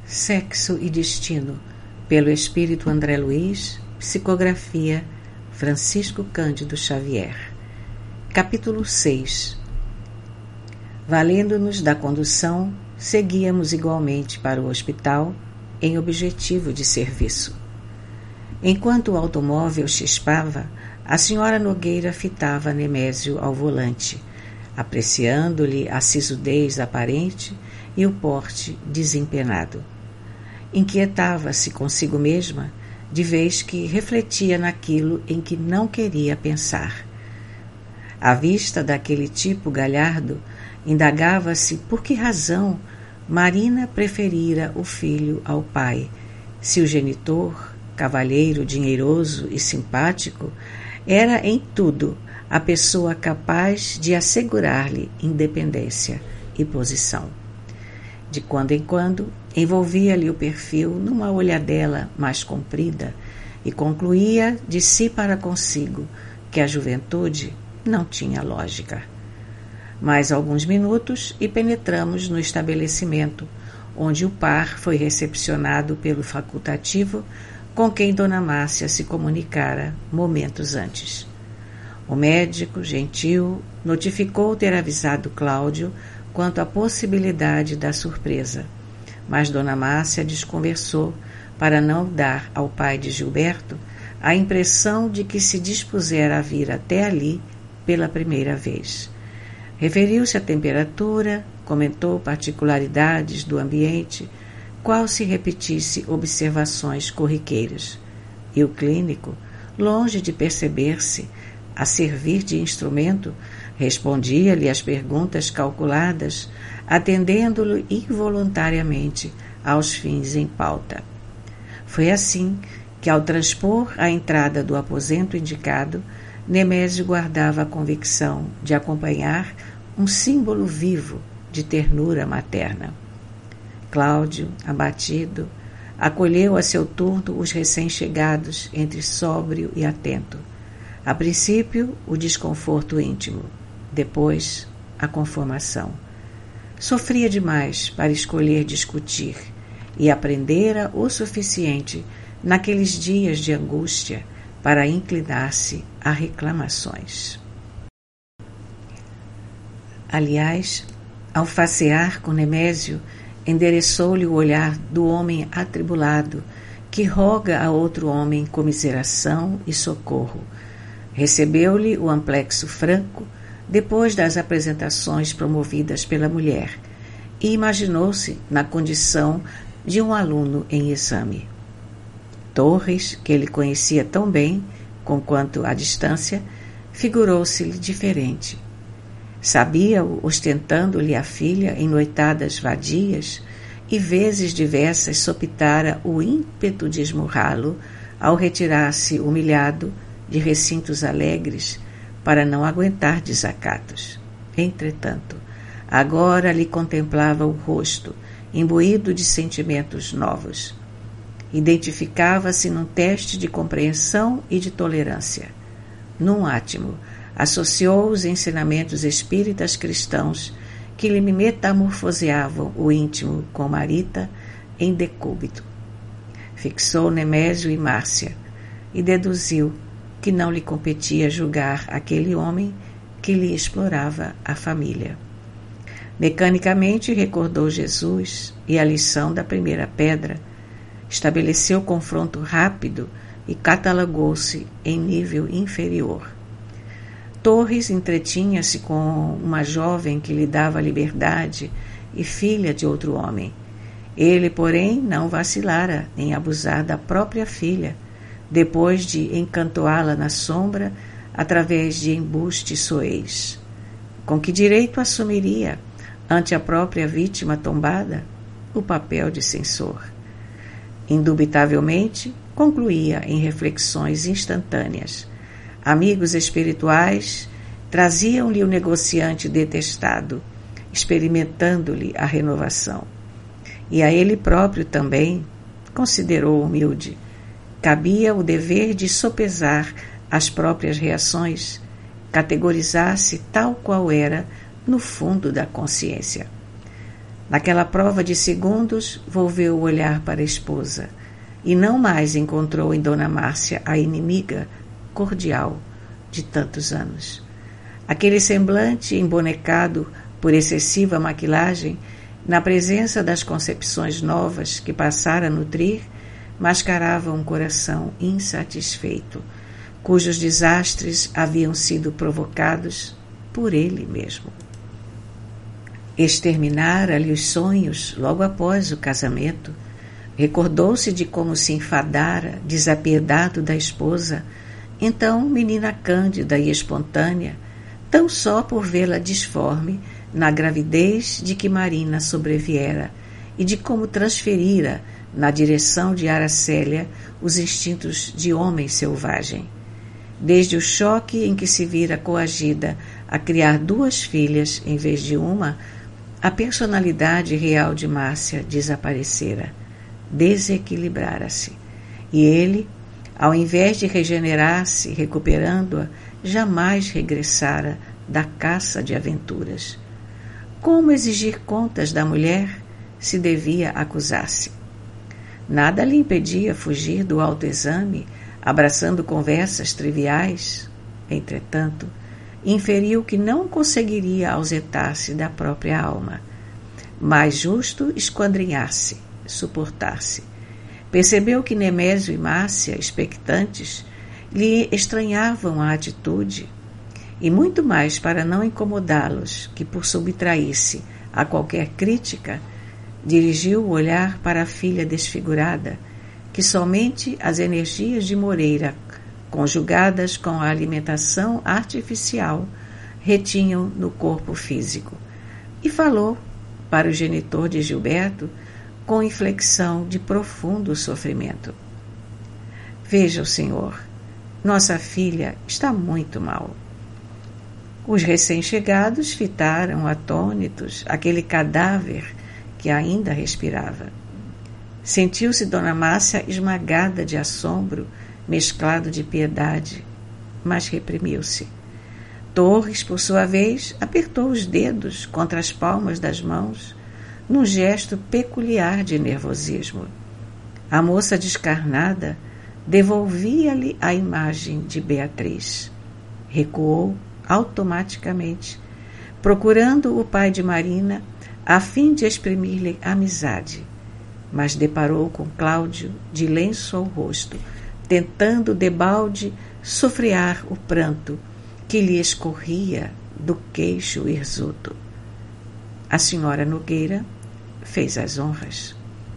Sexo e Destino, pelo Espírito André Luiz, psicografia Francisco Cândido Xavier. Capítulo 6. Valendo-nos da condução, seguíamos igualmente para o hospital em objetivo de serviço. Enquanto o automóvel chispava, a senhora Nogueira fitava Nemésio ao volante, apreciando-lhe a sisudez aparente e o porte desempenado. Inquietava-se consigo mesma, de vez que refletia naquilo em que não queria pensar. À vista daquele tipo galhardo, indagava-se por que razão Marina preferira o filho ao pai, se o genitor, cavalheiro dinheiroso e simpático, era em tudo a pessoa capaz de assegurar-lhe independência e posição. De quando em quando, envolvia-lhe o perfil numa olhadela mais comprida e concluía de si para consigo que a juventude não tinha lógica. Mais alguns minutos e penetramos no estabelecimento, onde o par foi recepcionado pelo facultativo com quem Dona Márcia se comunicara momentos antes. O médico, gentil, notificou ter avisado Cláudio quanto à possibilidade da surpresa, mas Dona Márcia desconversou para não dar ao pai de Gilberto a impressão de que se dispusera a vir até ali pela primeira vez. Referiu-se à temperatura, comentou particularidades do ambiente, qual se repetisse observações corriqueiras. E o clínico, longe de perceber-se a servir de instrumento, respondia-lhe às perguntas calculadas, atendendo-lhe involuntariamente aos fins em pauta. Foi assim que, ao transpor a entrada do aposento indicado, Nemésio guardava a convicção de acompanhar um símbolo vivo de ternura materna. Cláudio, abatido, acolheu a seu turno os recém-chegados entre sóbrio e atento. A princípio, o desconforto íntimo, depois, a conformação. Sofria demais para escolher discutir e aprendera o suficiente naqueles dias de angústia para inclinar-se a reclamações. Aliás, ao facear com Nemésio, endereçou-lhe o olhar do homem atribulado que roga a outro homem comiseração e socorro. Recebeu-lhe o amplexo franco depois das apresentações promovidas pela mulher e imaginou-se na condição de um aluno em exame. Torres, que ele conhecia tão bem, conquanto à distância, figurou-se-lhe diferente. Sabia-o ostentando-lhe a filha em noitadas vadias e vezes diversas sopitara o ímpeto de esmurrá-lo ao retirar-se humilhado de recintos alegres para não aguentar desacatos. Entretanto, agora lhe contemplava o rosto, imbuído de sentimentos novos. Identificava-se num teste de compreensão e de tolerância. Num átimo, associou os ensinamentos espíritas cristãos que lhe metamorfoseavam o íntimo com Marita em decúbito. Fixou Nemésio e Márcia e deduziu que não lhe competia julgar aquele homem que lhe explorava a família. Mecanicamente recordou Jesus e a lição da primeira pedra, estabeleceu confronto rápido e catalogou-se em nível inferior. Torres entretinha-se com uma jovem que lhe dava liberdade e filha de outro homem. Ele, porém, não vacilara em abusar da própria filha, depois de encantoá-la na sombra através de embustes soeis. Com que direito assumiria, ante a própria vítima tombada, o papel de censor? Indubitavelmente, concluía em reflexões instantâneas. Amigos espirituais traziam-lhe o negociante detestado, experimentando-lhe a renovação. E a ele próprio também, considerou humilde, cabia o dever de sopesar as próprias reações, categorizar-se tal qual era no fundo da consciência. Naquela prova de segundos, volveu o olhar para a esposa e não mais encontrou em Dona Márcia a inimiga cordial de tantos anos. Aquele semblante embonecado por excessiva maquilagem, na presença das concepções novas que passara a nutrir, mascarava um coração insatisfeito, cujos desastres haviam sido provocados por ele mesmo. Exterminara-lhe os sonhos logo após o casamento. Recordou-se de como se enfadara, desapiedado da esposa, então menina cândida e espontânea, tão só por vê-la disforme na gravidez de que Marina sobreviera e de como transferira na direção de Aracélia os instintos de homem selvagem. Desde o choque em que se vira coagida a criar 2 filhas em vez de uma, a personalidade real de Márcia desaparecera, desequilibrara-se, e ele, ao invés de regenerar-se recuperando-a, jamais regressara da caça de aventuras. Como exigir contas da mulher se devia acusar-se? Nada lhe impedia fugir do autoexame, abraçando conversas triviais. Entretanto, inferiu que não conseguiria ausentar-se da própria alma. Mais justo esquadrinhar-se, suportar-se. Percebeu que Nemésio e Márcia, expectantes, lhe estranhavam a atitude, e muito mais para não incomodá-los que por subtrair-se a qualquer crítica, dirigiu o olhar para a filha desfigurada, que somente as energias de Moreira, conjugadas com a alimentação artificial, retinham no corpo físico, e falou para o genitor de Gilberto com inflexão de profundo sofrimento. Veja o senhor, nossa filha está muito mal. Os recém-chegados fitaram atônitos aquele cadáver que ainda respirava. Sentiu-se Dona Márcia esmagada de assombro, mesclado de piedade, mas reprimiu-se. Torres, por sua vez, apertou os dedos contra as palmas das mãos, num gesto peculiar de nervosismo. A moça descarnada devolvia-lhe a imagem de Beatriz. Recuou automaticamente, procurando o pai de Marina a fim de exprimir-lhe amizade, mas deparou com Cláudio de lenço ao rosto, tentando debalde sofrear o pranto que lhe escorria do queixo hirsuto. A senhora Nogueira fez as honras.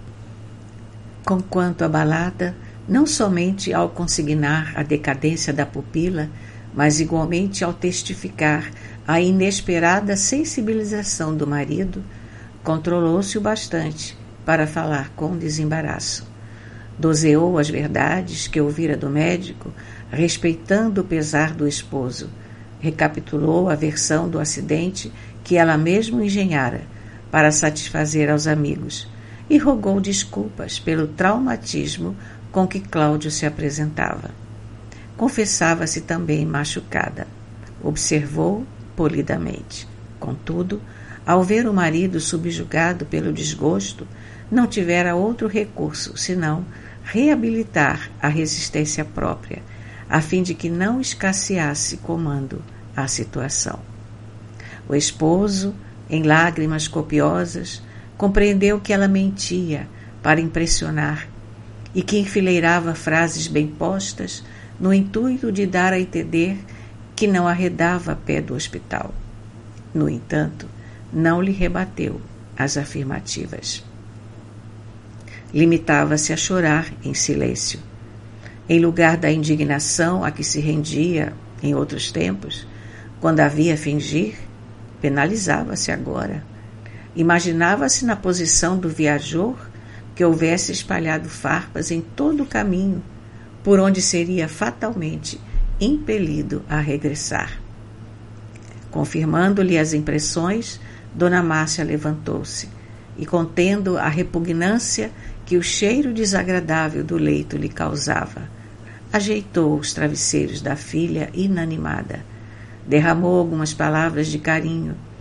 Conquanto abalada, não somente ao consignar a decadência da pupila, mas igualmente ao testificar a inesperada sensibilização do marido, controlou-se o bastante para falar com desembaraço. Doseou as verdades que ouvira do médico, respeitando o pesar do esposo. Recapitulou a versão do acidente que ela mesma engenhara para satisfazer aos amigos e rogou desculpas pelo traumatismo com que Cláudio se apresentava. Confessava-se também machucada. Observou polidamente. Contudo, ao ver o marido subjugado pelo desgosto, não tivera outro recurso senão reabilitar a resistência própria, a fim de que não escasseasse comando à situação. O esposo, em lágrimas copiosas, compreendeu que ela mentia para impressionar e que enfileirava frases bem postas no intuito de dar a entender que não arredava pé do hospital. No entanto, não lhe rebateu as afirmativas. Limitava-se a chorar em silêncio. Em lugar da indignação a que se rendia em outros tempos, quando havia a fingir, penalizava-se agora. Imaginava-se na posição do viajor que houvesse espalhado farpas em todo o caminho, por onde seria fatalmente impelido a regressar. Confirmando-lhe as impressões, Dona Márcia levantou-se e, contendo a repugnância que o cheiro desagradável do leito lhe causava, ajeitou os travesseiros da filha inanimada, derramou algumas palavras de carinho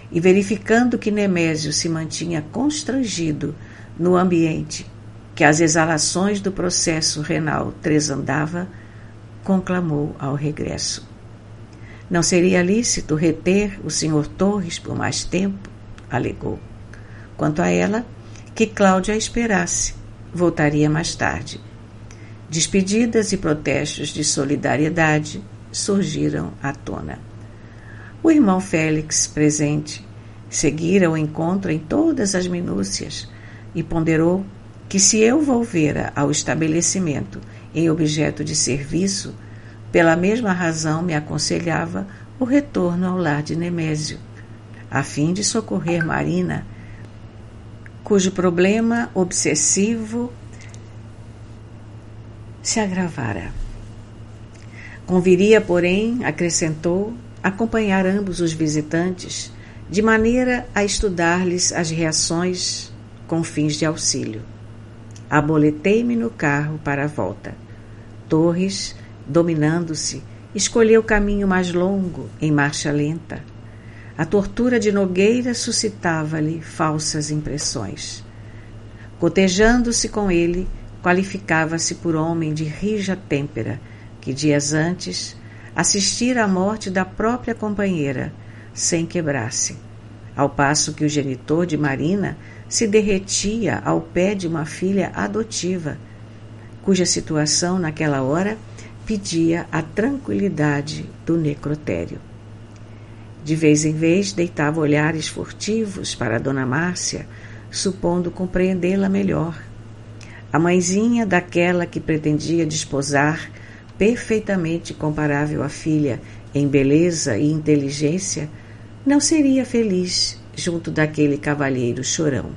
e verificando que Nemésio se mantinha constrangido no ambiente que as exalações do processo renal tresandava, conclamou ao regresso. Não seria lícito reter o Sr. Torres por mais tempo? Alegou. Quanto a ela, que Cláudia a esperasse, voltaria mais tarde. Despedidas e protestos de solidariedade surgiram à tona. O irmão Félix, presente, seguira o encontro em todas as minúcias e ponderou que se eu volvera ao estabelecimento em objeto de serviço, pela mesma razão me aconselhava o retorno ao lar de Nemésio, a fim de socorrer Marina, cujo problema obsessivo se agravara. Conviria, porém, acrescentou, acompanhar ambos os visitantes, de maneira a estudar-lhes as reações com fins de auxílio. Aboletei-me no carro para a volta. Torres, dominando-se, escolheu o caminho mais longo, em marcha lenta. A tortura de Nogueira suscitava-lhe falsas impressões. Cotejando-se com ele, qualificava-se por homem de rija têmpera, que dias antes assistira à morte da própria companheira, sem quebrar-se, ao passo que o genitor de Marina se derretia ao pé de uma filha adotiva, cuja situação naquela hora pedia a tranquilidade do necrotério. De vez em vez deitava olhares furtivos para Dona Márcia, supondo compreendê-la melhor. A mãezinha daquela que pretendia desposar, perfeitamente comparável à filha em beleza e inteligência, não seria feliz junto daquele cavalheiro chorão.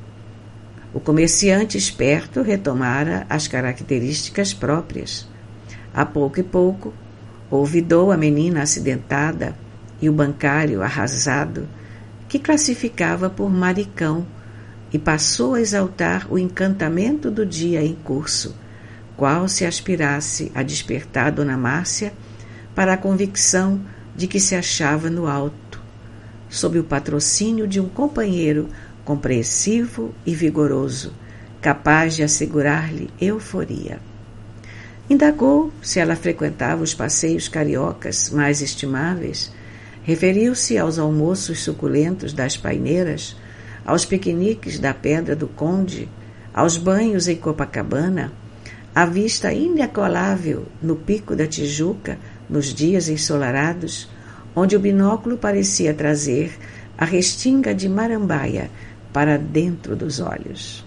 O comerciante esperto retomara as características próprias. A pouco e pouco, olvidou a menina acidentada e o bancário arrasado, que classificava por maricão, e passou a exaltar o encantamento do dia em curso, qual se aspirasse a despertar Dona Márcia para a convicção de que se achava no alto, sob o patrocínio de um companheiro compreensivo e vigoroso, capaz de assegurar-lhe euforia. Indagou se ela frequentava os passeios cariocas mais estimáveis, referiu-se aos almoços suculentos das paineiras, aos piqueniques da Pedra do Conde, aos banhos em Copacabana, à vista inacolável no Pico da Tijuca nos dias ensolarados, onde o binóculo parecia trazer a restinga de Marambaia para dentro dos olhos.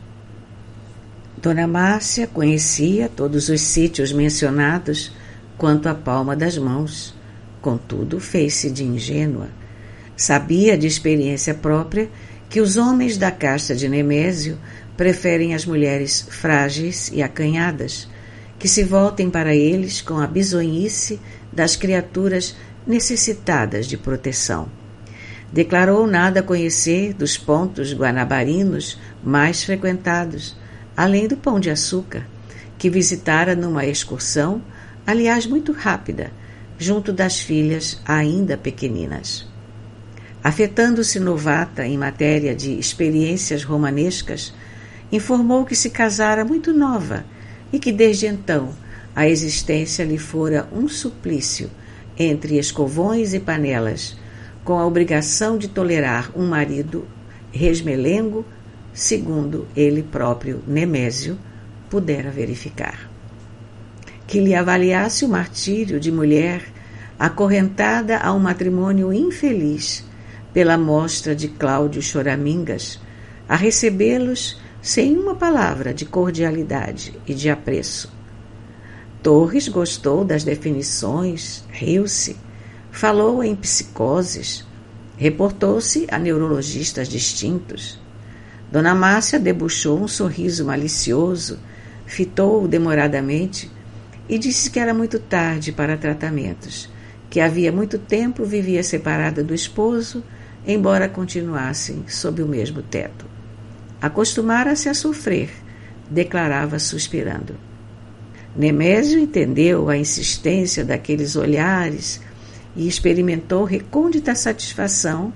Dona Márcia conhecia todos os sítios mencionados quanto à palma das mãos, contudo fez-se de ingênua. Sabia de experiência própria que os homens da casta de Nemésio preferem as mulheres frágeis e acanhadas, que se voltem para eles com a bisonhice das criaturas necessitadas de proteção. Declarou nada conhecer dos pontos guanabarinos mais frequentados, além do Pão de Açúcar, que visitara numa excursão, aliás muito rápida, junto das filhas ainda pequeninas. Afetando-se novata em matéria de experiências romanescas, informou que se casara muito nova e que desde então a existência lhe fora um suplício entre escovões e panelas, com a obrigação de tolerar um marido resmelengo, segundo ele próprio, Nemésio, pudera verificar. Que lhe avaliasse o martírio de mulher acorrentada a um matrimônio infeliz pela mostra de Cláudio Choramingas, a recebê-los sem uma palavra de cordialidade e de apreço. Torres gostou das definições, riu-se, falou em psicoses, reportou-se a neurologistas distintos. Dona Márcia debuxou um sorriso malicioso, fitou-o demoradamente e disse que era muito tarde para tratamentos, que havia muito tempo vivia separada do esposo, embora continuassem sob o mesmo teto. Acostumara-se a sofrer, declarava suspirando. Nemésio entendeu a insistência daqueles olhares e experimentou recôndita satisfação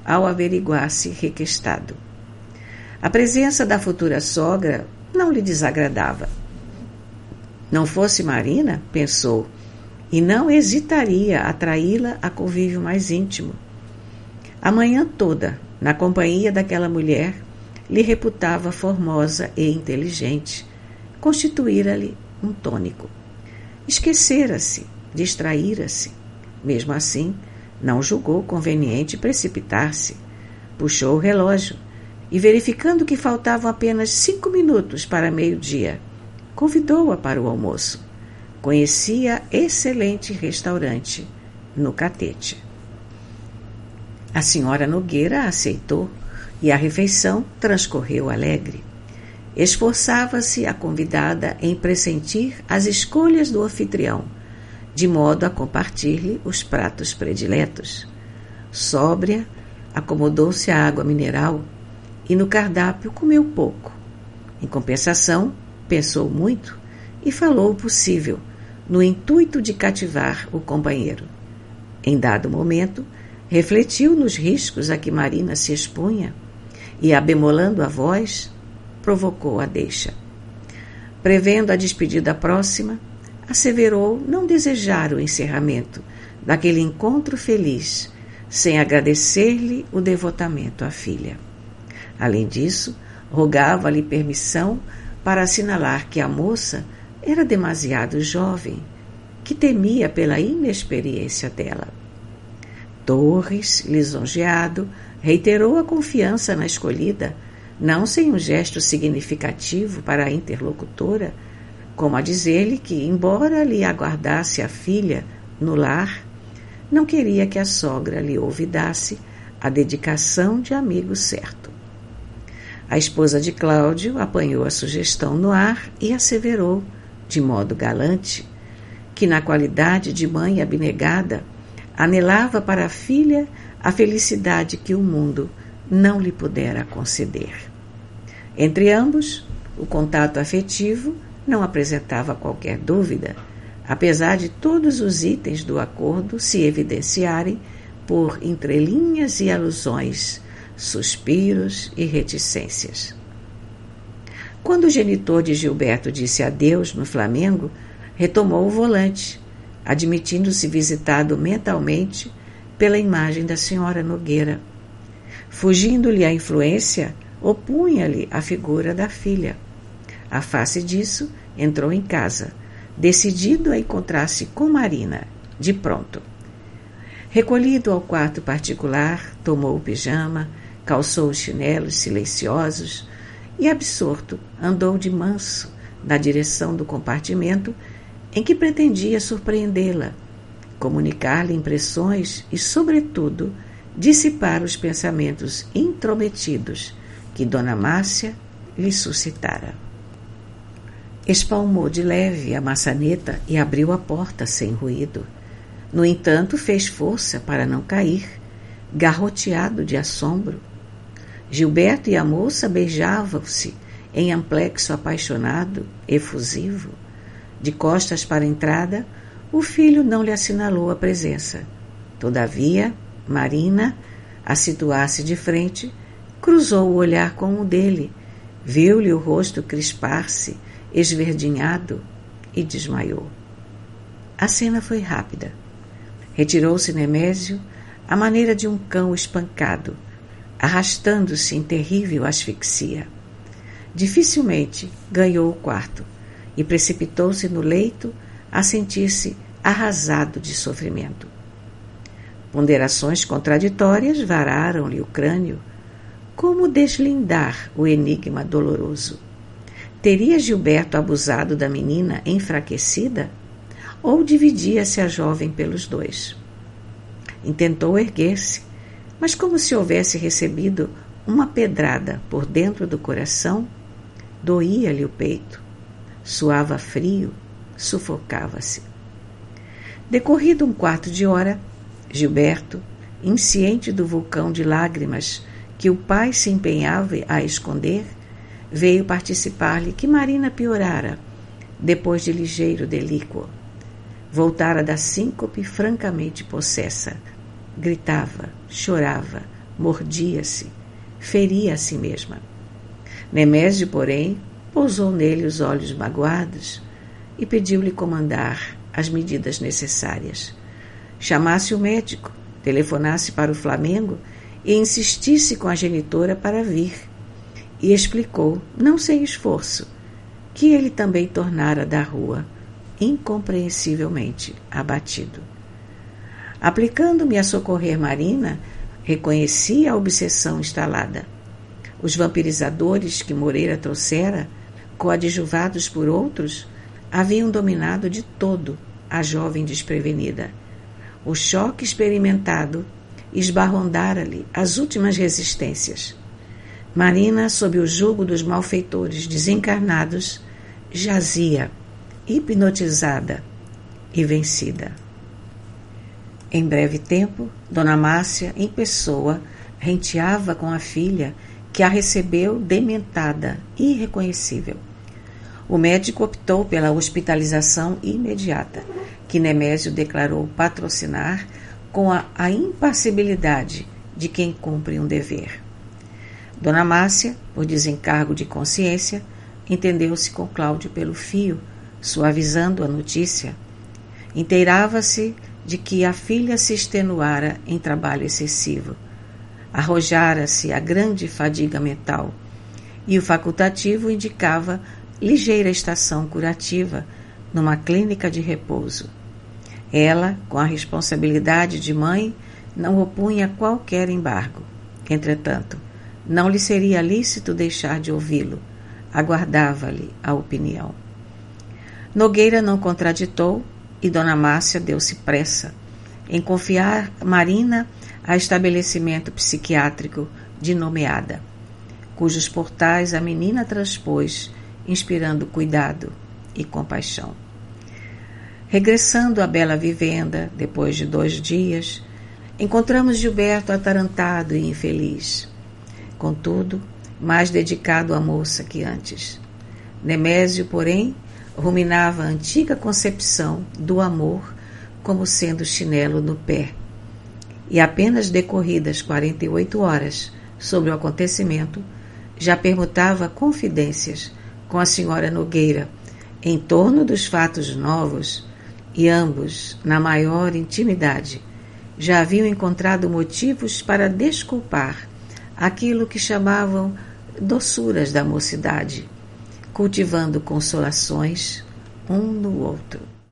ao averiguar-se requestado. A presença da futura sogra não lhe desagradava. Não fosse Marina, pensou, e não hesitaria a traí-la a convívio mais íntimo. A manhã toda, na companhia daquela mulher, lhe reputava formosa e inteligente, constituíra-lhe um tônico. Esquecera-se, distraíra-se. Mesmo assim, não julgou conveniente precipitar-se. Puxou o relógio e, verificando que faltavam apenas 5 minutos para meio-dia, convidou-a para o almoço. Conhecia excelente restaurante no Catete. A senhora Nogueira aceitou e a refeição transcorreu alegre. Esforçava-se a convidada em pressentir as escolhas do anfitrião, de modo a compartir-lhe os pratos prediletos. Sóbria, acomodou-se à água mineral e no cardápio comeu pouco. Em compensação, pensou muito e falou o possível, no intuito de cativar o companheiro. Em dado momento, refletiu nos riscos a que Marina se expunha e, abemolando a voz, provocou a deixa. Prevendo a despedida próxima, asseverou não desejar o encerramento daquele encontro feliz, sem agradecer-lhe o devotamento à filha. Além disso, rogava-lhe permissão para assinalar que a moça era demasiado jovem, que temia pela inexperiência dela. Torres, lisonjeado, reiterou a confiança na escolhida, não sem um gesto significativo para a interlocutora, como a dizer-lhe que, embora lhe aguardasse a filha no lar, não queria que a sogra lhe olvidasse a dedicação de amigo certo. A esposa de Cláudio apanhou a sugestão no ar e asseverou, de modo galante, que na qualidade de mãe abnegada, anelava para a filha a felicidade que o mundo não lhe pudera conceder. Entre ambos, o contato afetivo não apresentava qualquer dúvida, apesar de todos os itens do acordo se evidenciarem por entrelinhas e alusões, suspiros e reticências. Quando o genitor de Gilberto disse adeus no Flamengo, retomou o volante, admitindo-se visitado mentalmente pela imagem da senhora Nogueira. Fugindo-lhe a influência, opunha-lhe a figura da filha. À face disso, entrou em casa, decidido a encontrar-se com Marina, de pronto. Recolhido ao quarto particular, tomou o pijama, calçou os chinelos silenciosos e, absorto, andou de manso na direção do compartimento em que pretendia surpreendê-la, comunicar-lhe impressões e, sobretudo, dissipar os pensamentos intrometidos que Dona Márcia lhe suscitara. Espalmou de leve a maçaneta e abriu a porta sem ruído. No entanto, fez força para não cair, garroteado de assombro. Gilberto e a moça beijavam-se em amplexo apaixonado, efusivo. De costas para a entrada, o filho não lhe assinalou a presença. Todavia, Marina, a situar-se de frente, cruzou o olhar com o dele, viu-lhe o rosto crispar-se, esverdinhado, e desmaiou. A cena foi rápida. Retirou-se Nemésio à maneira de um cão espancado, arrastando-se em terrível asfixia. Dificilmente ganhou o quarto e precipitou-se no leito a sentir-se arrasado de sofrimento. Ponderações contraditórias vararam-lhe o crânio. Como deslindar o enigma doloroso? Teria Gilberto abusado da menina enfraquecida? Ou dividia-se a jovem pelos dois? Intentou erguer-se, mas como se houvesse recebido uma pedrada por dentro do coração, doía-lhe o peito, suava frio, sufocava-se. Decorrido um quarto de hora, Gilberto, insciente do vulcão de lágrimas que o pai se empenhava a esconder, veio participar-lhe que Marina piorara, depois de ligeiro delíquo. Voltara da síncope francamente possessa. Gritava, chorava, mordia-se, feria a si mesma. Nemésio, porém, pousou nele os olhos magoados e pediu-lhe comandar as medidas necessárias. Chamasse o médico, telefonasse para o Flamengo e insistisse com a genitora para vir. E explicou, não sem esforço, que ele também tornara da rua, incompreensivelmente abatido. Aplicando-me a socorrer Marina, reconheci a obsessão instalada. Os vampirizadores que Moreira trouxera, coadjuvados por outros, haviam dominado de todo a jovem desprevenida. O choque experimentado esbarrondara-lhe as últimas resistências. Marina, sob o jugo dos malfeitores desencarnados, jazia, hipnotizada e vencida. Em breve tempo, Dona Márcia, em pessoa, renteava com a filha, que a recebeu dementada, irreconhecível. O médico optou pela hospitalização imediata, que Nemésio declarou patrocinar com a impassibilidade de quem cumpre um dever. Dona Márcia, por desencargo de consciência, entendeu-se com Cláudio pelo fio, suavizando a notícia. Inteirava-se de que a filha se extenuara em trabalho excessivo. Arrojara-se a grande fadiga mental, e o facultativo indicava ligeira estação curativa numa clínica de repouso. Ela, com a responsabilidade de mãe, não opunha qualquer embargo. Entretanto, não lhe seria lícito deixar de ouvi-lo. Aguardava-lhe a opinião. Nogueira não contraditou e Dona Márcia deu-se pressa em confiar Marina a estabelecimento psiquiátrico de Nomeada, cujos portais a menina transpôs, inspirando cuidado e compaixão. Regressando à bela vivenda, depois de 2 dias, encontramos Gilberto atarantado e infeliz. Contudo, mais dedicado à moça que antes. Nemésio, porém, ruminava a antiga concepção do amor como sendo chinelo no pé. E apenas decorridas 48 horas sobre o acontecimento, já permutava confidências com a senhora Nogueira em torno dos fatos novos, e ambos, na maior intimidade, já haviam encontrado motivos para desculpar aquilo que chamavam doçuras da mocidade, cultivando consolações um no outro.